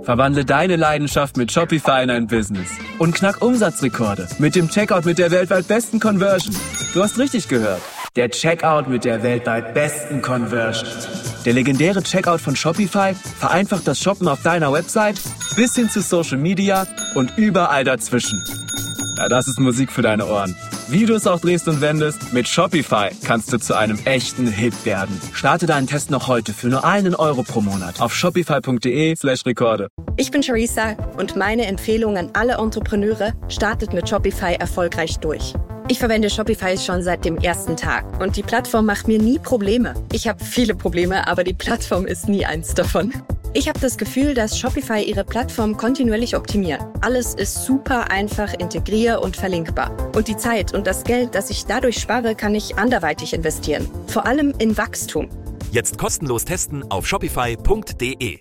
Verwandle deine Leidenschaft mit Shopify in ein Business und knack Umsatzrekorde mit dem Checkout mit der weltweit besten Conversion. Du hast richtig gehört. Der Checkout mit der weltweit besten Conversion. Der legendäre Checkout von Shopify vereinfacht das Shoppen auf deiner Website bis hin zu Social Media und überall dazwischen. Ja, das ist Musik für deine Ohren. Wie du es auch drehst und wendest, mit Shopify kannst du zu einem echten Hit werden. Starte deinen Test noch heute für nur €1 pro Monat auf shopify.de/Rekorde. Ich bin Charissa und meine Empfehlung an alle Entrepreneure: startet mit Shopify erfolgreich durch. Ich verwende Shopify schon seit dem ersten Tag und die Plattform macht mir nie Probleme. Ich habe viele Probleme, aber die Plattform ist nie eins davon. Ich habe das Gefühl, dass Shopify ihre Plattform kontinuierlich optimiert. Alles ist super einfach integrier- und verlinkbar. Und die Zeit und das Geld, das ich dadurch spare, kann ich anderweitig investieren. Vor allem in Wachstum. Jetzt kostenlos testen auf shopify.de.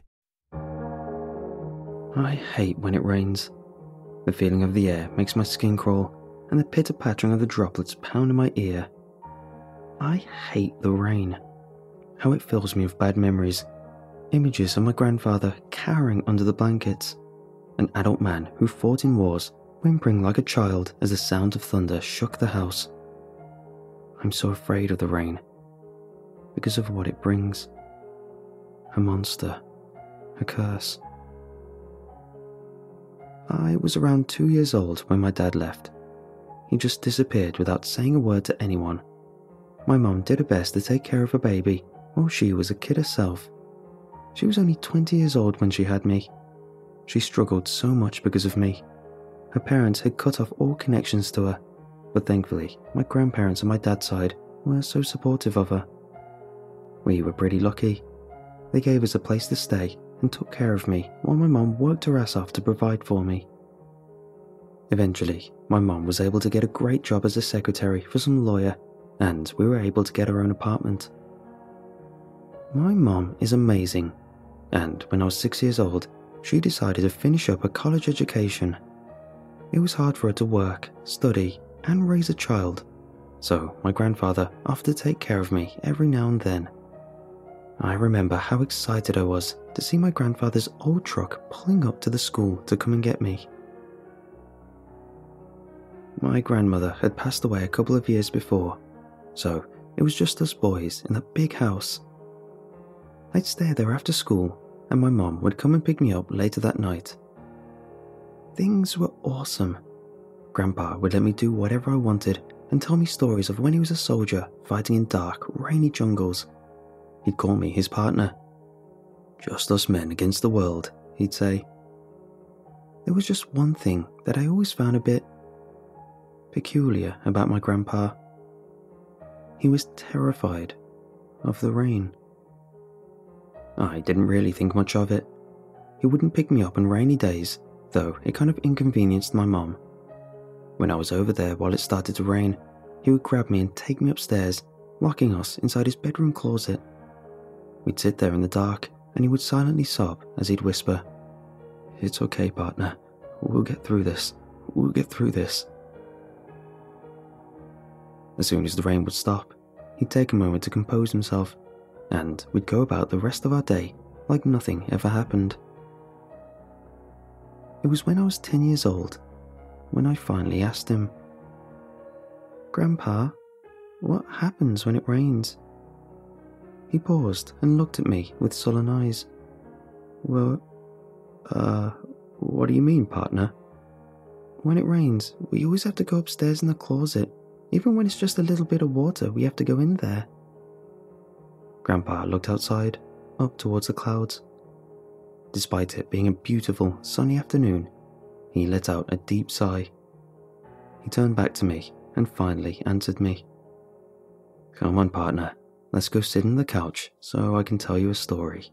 I hate when it rains. The feeling of the air makes my skin crawl, and the pitter-pattering of the droplets pound in my ear. I hate the rain. How it fills me with bad memories. Images of my grandfather cowering under the blankets. An adult man who fought in wars, whimpering like a child as the sound of thunder shook the house. I'm so afraid of the rain, because of what it brings. A monster. A curse. I was around 2 years old when my dad left. He just disappeared without saying a word to anyone. My mum did her best to take care of her baby while she was a kid herself. She was only 20 years old when she had me. She struggled so much because of me. Her parents had cut off all connections to her, but thankfully, my grandparents on my dad's side were so supportive of her. We were pretty lucky. They gave us a place to stay and took care of me while my mum worked her ass off to provide for me. Eventually, my mum was able to get a great job as a secretary for some lawyer, and we were able to get our own apartment. My mum is amazing, and when I was 6 years old, she decided to finish up her college education. It was hard for her to work, study, and raise a child, so my grandfather offered to take care of me every now and then. I remember how excited I was to see my grandfather's old truck pulling up to the school to come and get me. My grandmother had passed away a couple of years before, so it was just us boys in that big house. I'd stay there after school, and my mum would come and pick me up later that night. Things were awesome. Grandpa would let me do whatever I wanted and tell me stories of when he was a soldier fighting in dark, rainy jungles. He'd call me his partner. Just us men against the world, he'd say. There was just one thing that I always found a bit peculiar about my grandpa. He was terrified of the rain. I didn't really think much of it. He wouldn't pick me up on rainy days, though it kind of inconvenienced my mum. When I was over there while it started to rain, he would grab me and take me upstairs, locking us inside his bedroom closet. We'd sit there in the dark, and he would silently sob as he'd whisper, "It's okay, partner. We'll get through this. We'll get through this." As soon as the rain would stop, he'd take a moment to compose himself, and we'd go about the rest of our day like nothing ever happened. It was when I was 10 years old when I finally asked him, "Grandpa, what happens when it rains?" He paused and looked at me with sullen eyes. "Well, what do you mean, partner?" "When it rains, we always have to go upstairs in the closet. Even when it's just a little bit of water, we have to go in there." Grandpa looked outside, up towards the clouds. Despite it being a beautiful, sunny afternoon, he let out a deep sigh. He turned back to me and finally answered me. "Come on, partner. Let's go sit on the couch so I can tell you a story."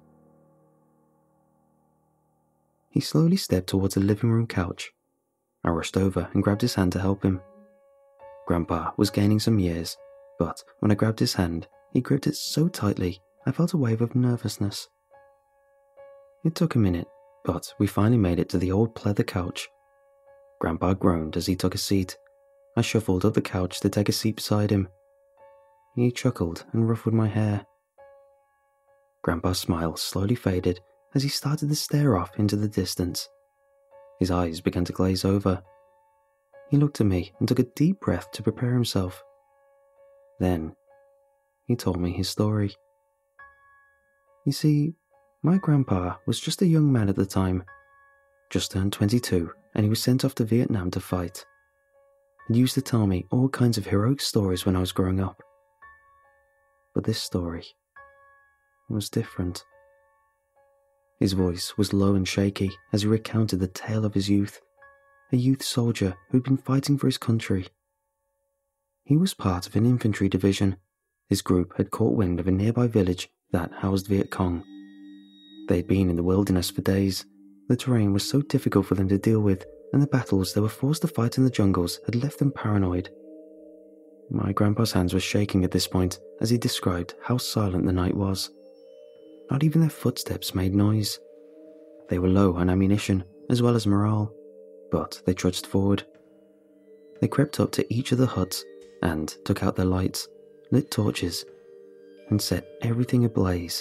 He slowly stepped towards the living room couch. I rushed over and grabbed his hand to help him. Grandpa was gaining some years, but when I grabbed his hand, he gripped it so tightly I felt a wave of nervousness. It took a minute, but we finally made it to the old pleather couch. Grandpa groaned as he took a seat. I shuffled up the couch to take a seat beside him. He chuckled and ruffled my hair. Grandpa's smile slowly faded as he started to stare off into the distance. His eyes began to glaze over. He looked at me and took a deep breath to prepare himself. Then, he told me his story. You see, my grandpa was just a young man at the time, just turned 22, and he was sent off to Vietnam to fight. He used to tell me all kinds of heroic stories when I was growing up. But this story was different. His voice was low and shaky as he recounted the tale of his youth, a youth soldier who'd been fighting for his country. He was part of an infantry division. His group had caught wind of a nearby village that housed Viet Cong. They'd been in the wilderness for days. The terrain was so difficult for them to deal with, and the battles they were forced to fight in the jungles had left them paranoid. My grandpa's hands were shaking at this point as he described how silent the night was. Not even their footsteps made noise. They were low on ammunition as well as morale, but they trudged forward. They crept up to each of the huts and took out their lights, lit torches, and set everything ablaze.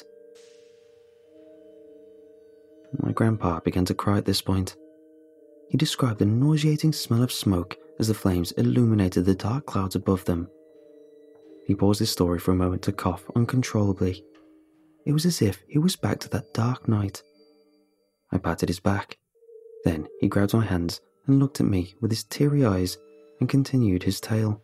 My grandpa began to cry at this point. He described the nauseating smell of smoke as the flames illuminated the dark clouds above them. He paused his story for a moment to cough uncontrollably. It was as if he was back to that dark night. I patted his back. Then he grabbed my hands and looked at me with his teary eyes and continued his tale.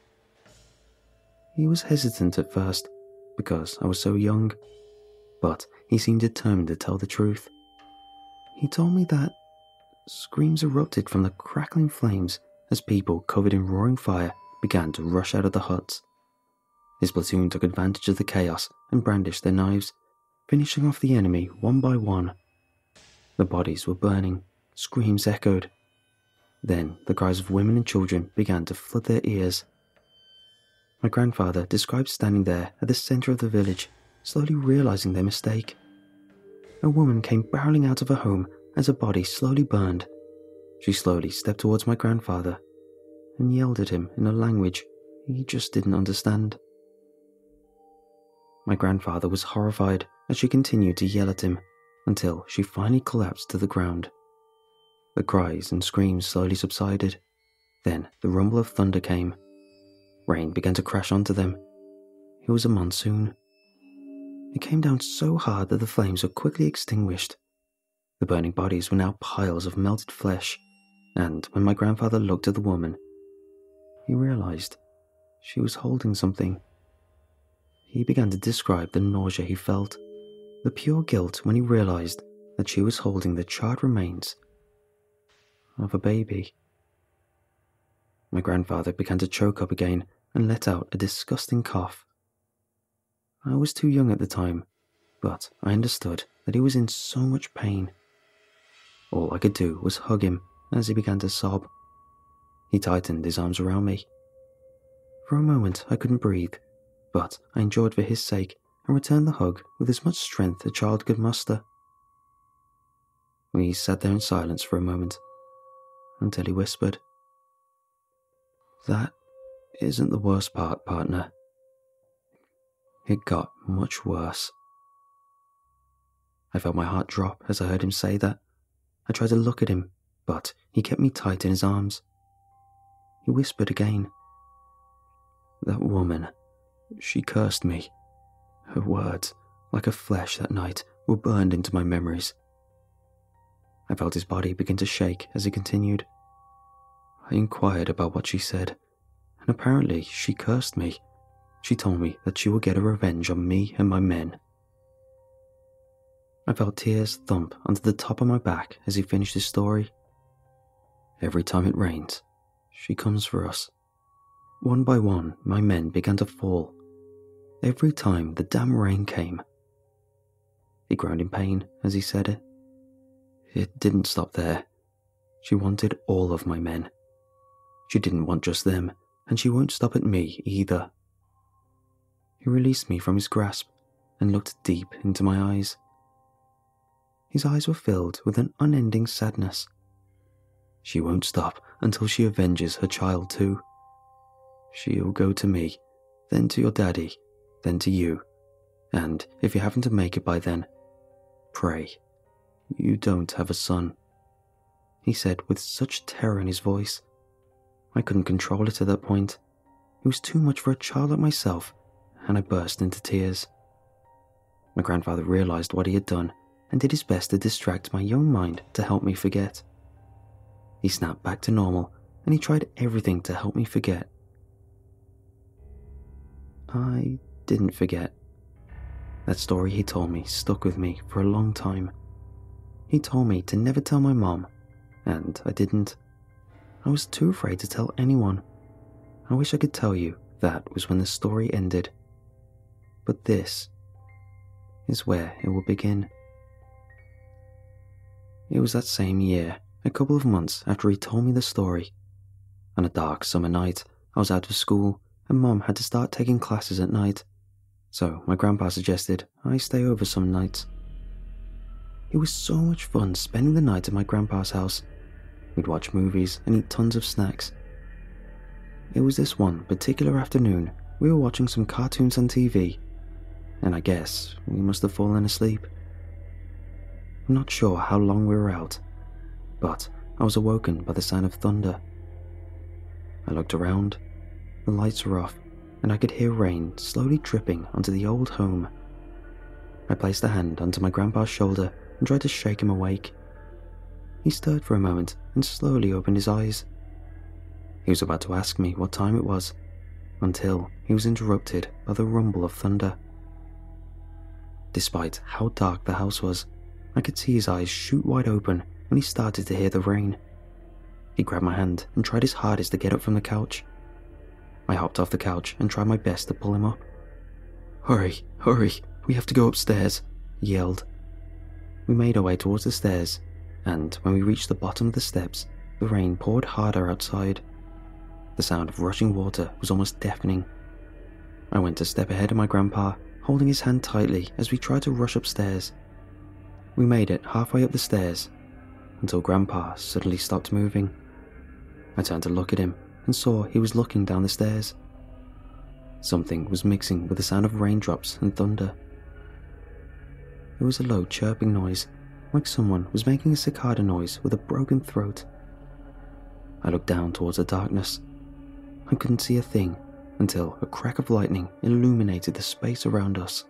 He was hesitant at first because I was so young, but he seemed determined to tell the truth. He told me that screams erupted from the crackling flames as people covered in roaring fire began to rush out of the huts. His platoon took advantage of the chaos and brandished their knives, finishing off the enemy one by one. The bodies were burning, screams echoed. Then the cries of women and children began to flood their ears. My grandfather described standing there at the center of the village, slowly realizing their mistake. A woman came barreling out of her home as her body slowly burned. She slowly stepped towards my grandfather and yelled at him in a language he just didn't understand. My grandfather was horrified as she continued to yell at him until she finally collapsed to the ground. The cries and screams slowly subsided. Then the rumble of thunder came. Rain began to crash onto them. It was a monsoon. It came down so hard that the flames were quickly extinguished. The burning bodies were now piles of melted flesh, and when my grandfather looked at the woman, he realized she was holding something. He began to describe the nausea he felt, the pure guilt when he realized that she was holding the charred remains of a baby. My grandfather began to choke up again and let out a disgusting cough. I was too young at the time, but I understood that he was in so much pain. All I could do was hug him as he began to sob. He tightened his arms around me. For a moment I couldn't breathe, but I endured for his sake and returned the hug with as much strength a child could muster. We sat there in silence for a moment, until he whispered, "That isn't the worst part, partner. It got much worse." I felt my heart drop as I heard him say that. I tried to look at him, but he kept me tight in his arms. He whispered again, "That woman, she cursed me. Her words, like a flesh that night, were burned into my memories." I felt his body begin to shake as he continued. I inquired about what she said, and apparently she cursed me. She told me that she would get her revenge on me and my men. I felt tears thump onto the top of my back as he finished his story. Every time it rains, she comes for us. One by one, my men began to fall. Every time the damn rain came. He groaned in pain as he said it. It didn't stop there. She wanted all of my men. She didn't want just them, and she won't stop at me either. He released me from his grasp and looked deep into my eyes. His eyes were filled with an unending sadness. She won't stop until she avenges her child too. She'll go to me, then to your daddy, then to you, and if you happen to make it by then, pray You don't have a son," he said with such terror in his voice. I couldn't control it at that point. It was too much for a child like myself, and I burst into tears. My grandfather realized what he had done and did his best to distract my young mind to help me forget. He snapped back to normal, and he tried everything to help me forget. I didn't forget. That story he told me stuck with me for a long time. He told me to never tell my mom, and I didn't. I was too afraid to tell anyone. I wish I could tell you that was when the story ended. But this is where it will begin. It was that same year, a couple of months after he told me the story. On a dark summer night, I was out of school, and Mom had to start taking classes at night. So my grandpa suggested I stay over some nights. It was so much fun spending the night at my grandpa's house. We'd watch movies and eat tons of snacks. It was this one particular afternoon we were watching some cartoons on TV, and I guess we must have fallen asleep. I'm not sure how long we were out, but I was awoken by the sound of thunder. I looked around, the lights were off, and I could hear rain slowly dripping onto the old home. I placed a hand onto my grandpa's shoulder and tried to shake him awake. He stirred for a moment and slowly opened his eyes. He was about to ask me what time it was, until he was interrupted by the rumble of thunder. Despite how dark the house was, I could see his eyes shoot wide open when he started to hear the rain. He grabbed my hand and tried his hardest to get up from the couch. I hopped off the couch and tried my best to pull him up. "Hurry, hurry, we have to go upstairs," he yelled. We made our way towards the stairs, and when we reached the bottom of the steps, the rain poured harder outside. The sound of rushing water was almost deafening. I went a step ahead of my grandpa, holding his hand tightly as we tried to rush upstairs. We made it halfway up the stairs, until Grandpa suddenly stopped moving. I turned to look at him and saw he was looking down the stairs. Something was mixing with the sound of raindrops and thunder. It was a low chirping noise, like someone was making a cicada noise with a broken throat. I looked down towards the darkness. I couldn't see a thing until a crack of lightning illuminated the space around us.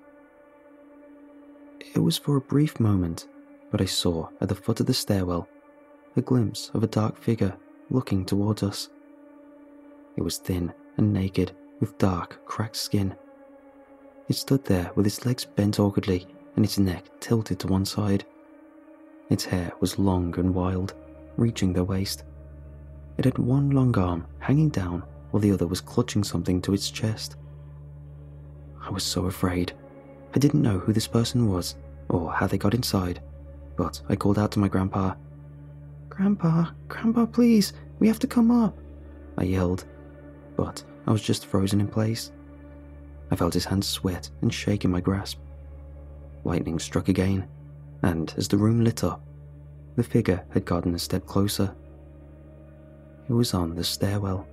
It was for a brief moment, but I saw at the foot of the stairwell a glimpse of a dark figure looking towards us. It was thin and naked, with dark, cracked skin. It stood there with its legs bent awkwardly and its neck tilted to one side. Its hair was long and wild, reaching the waist. It had one long arm hanging down while the other was clutching something to its chest. I was so afraid. I didn't know who this person was or how they got inside, but I called out to my grandpa. Grandpa, please, we have to come up," I yelled, but I was just frozen in place. I felt his hands sweat and shake in my grasp. Lightning struck again, and as the room lit up, the figure had gotten a step closer. It was on the stairwell.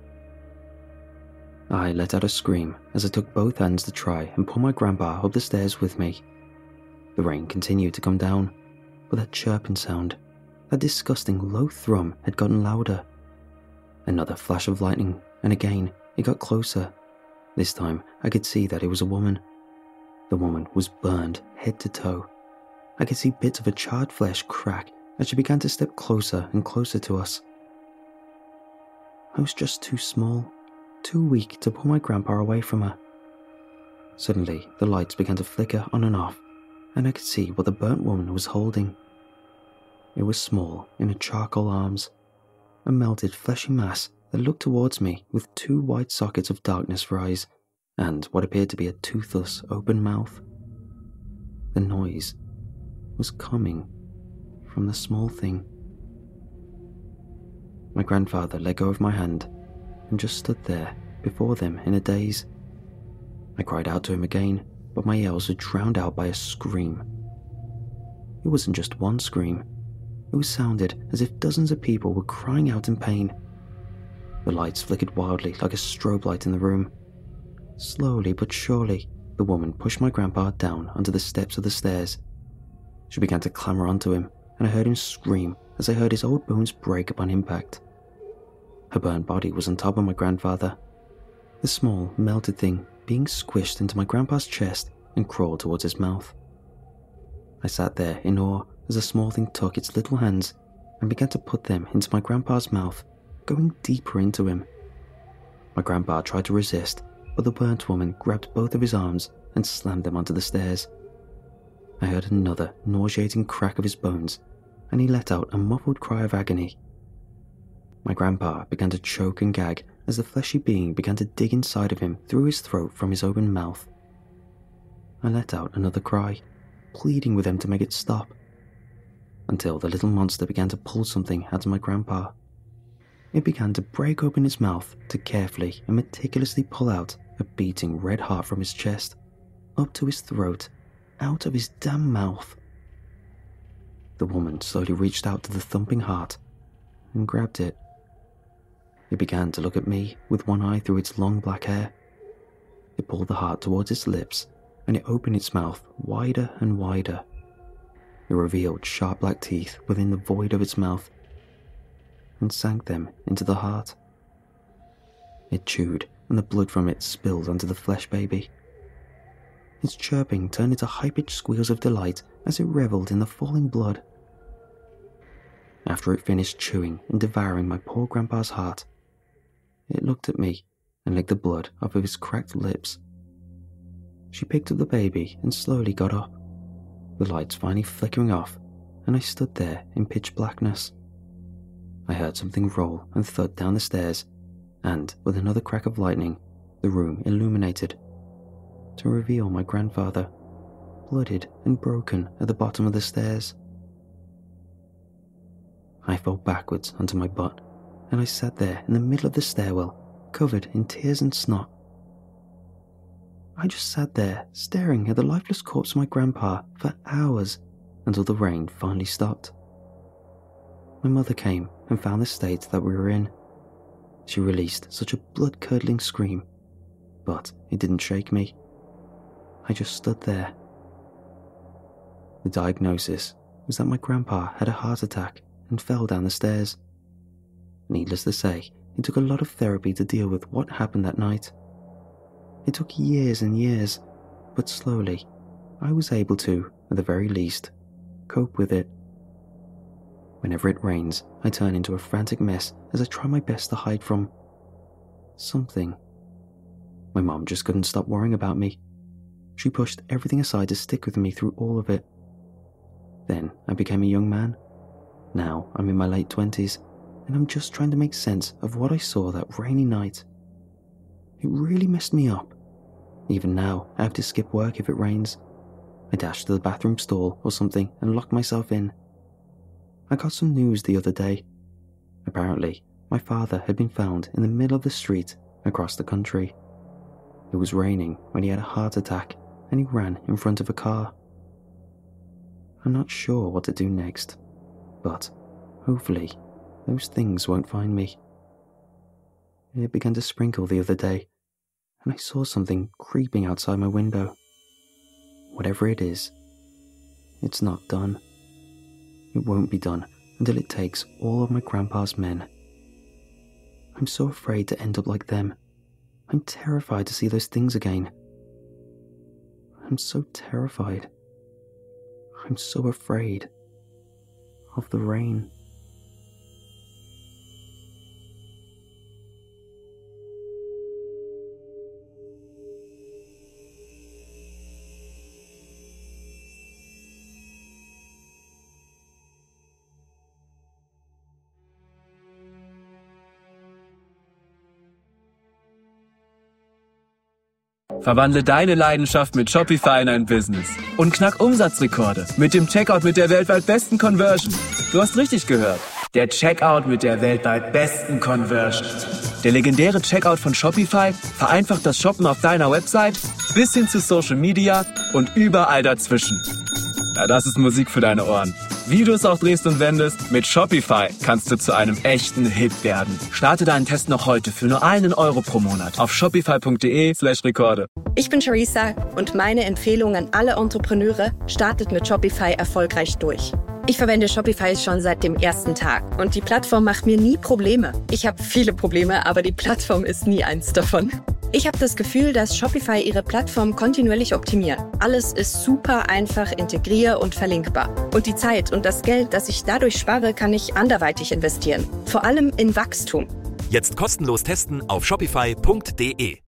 I let out a scream as I took both hands to try and pull my grandpa up the stairs with me. The rain continued to come down, but that chirping sound, that disgusting low thrum, had gotten louder. Another flash of lightning, and again it got closer. This time I could see that it was a woman. The woman was burned head to toe. I could see bits of her charred flesh crack as she began to step closer and closer to us. I was just too small, too weak to pull my grandpa away from her. Suddenly, the lights began to flicker on and off, and I could see what the burnt woman was holding. It was small in her charcoal arms, a melted fleshy mass that looked towards me with two wide sockets of darkness for eyes and what appeared to be a toothless open mouth. The noise was coming from the small thing. My grandfather let go of my hand and just stood there before them in a daze. I cried out to him again, but my yells were drowned out by a scream. It wasn't just one scream. It sounded as if dozens of people were crying out in pain. The lights flickered wildly like a strobe light in the room. Slowly but surely, the woman pushed my grandpa down onto the steps of the stairs. She began to clamber onto him and I heard him scream as I heard his old bones break upon impact. Her burnt body was on top of my grandfather, the small, melted thing being squished into my grandpa's chest and crawled towards his mouth. I sat there in awe as the small thing took its little hands and began to put them into my grandpa's mouth, going deeper into him. My grandpa tried to resist, but the burnt woman grabbed both of his arms and slammed them onto the stairs. I heard another nauseating crack of his bones, and he let out a muffled cry of agony. My grandpa began to choke and gag as the fleshy being began to dig inside of him through his throat from his open mouth. I let out another cry, pleading with them to make it stop, until the little monster began to pull something out of my grandpa. It began to break open his mouth to carefully and meticulously pull out a beating red heart from his chest, up to his throat, out of his damn mouth. The woman slowly reached out to the thumping heart and grabbed it. It began to look at me with one eye through its long black hair. It pulled the heart towards its lips, and it opened its mouth wider and wider. It revealed sharp black teeth within the void of its mouth and sank them into the heart. It chewed, and the blood from it spilled onto the flesh baby. Its chirping turned into high-pitched squeals of delight as it reveled in the falling blood. After it finished chewing and devouring my poor grandpa's heart, it looked at me and licked the blood off of his cracked lips. She picked up the baby and slowly got up, the lights finally flickering off, and I stood there in pitch blackness. I heard something roll and thud down the stairs, and, with another crack of lightning, the room illuminated, to reveal my grandfather, bloodied and broken at the bottom of the stairs. I fell backwards onto my butt, and I sat there in the middle of the stairwell, covered in tears and snot. I just sat there, staring at the lifeless corpse of my grandpa for hours, until the rain finally stopped. My mother came and found the state that we were in. She released such a blood-curdling scream, but it didn't shake me. I just stood there. The diagnosis was that my grandpa had a heart attack and fell down the stairs. Needless to say, it took a lot of therapy to deal with what happened that night. It took years and years, but slowly, I was able to, at the very least, cope with it. Whenever it rains, I turn into a frantic mess as I try my best to hide from something. My mom just couldn't stop worrying about me. She pushed everything aside to stick with me through all of it. Then I became a young man. Now I'm in my late 20s, and I'm just trying to make sense of what I saw that rainy night. It really messed me up. Even now, I have to skip work if it rains. I dash to the bathroom stall or something and lock myself in. I got some news the other day. Apparently, my father had been found in the middle of the street across the country. It was raining when he had a heart attack and he ran in front of a car. I'm not sure what to do next, but hopefully those things won't find me. It began to sprinkle the other day, and I saw something creeping outside my window. Whatever it is, it's not done. It won't be done until it takes all of my grandpa's men. I'm so afraid to end up like them. I'm terrified to see those things again. I'm so terrified. I'm so afraid of the rain. Verwandle deine Leidenschaft mit Shopify in ein Business und knack Umsatzrekorde mit dem Checkout mit der weltweit besten Conversion. Du hast richtig gehört. Der Checkout mit der weltweit besten Conversion. Der legendäre Checkout von Shopify vereinfacht das Shoppen auf deiner Website bis hin zu Social Media und überall dazwischen. Ja, das ist Musik für deine Ohren. Wie du es auch drehst und wendest, mit Shopify kannst du zu einem echten Hit werden. Starte deinen Test noch heute für nur €1 pro Monat auf shopify.de/Rekorde. Ich bin Charissa und meine Empfehlung an alle Entrepreneure: startet mit Shopify erfolgreich durch. Ich verwende Shopify schon seit dem ersten Tag und die Plattform macht mir nie Probleme. Ich habe viele Probleme, aber die Plattform ist nie eins davon. Ich habe das Gefühl, dass Shopify ihre Plattform kontinuierlich optimiert. Alles ist super einfach integrier- und verlinkbar. Und die Zeit und das Geld, das ich dadurch spare, kann ich anderweitig investieren. Vor allem in Wachstum. Jetzt kostenlos testen auf shopify.de.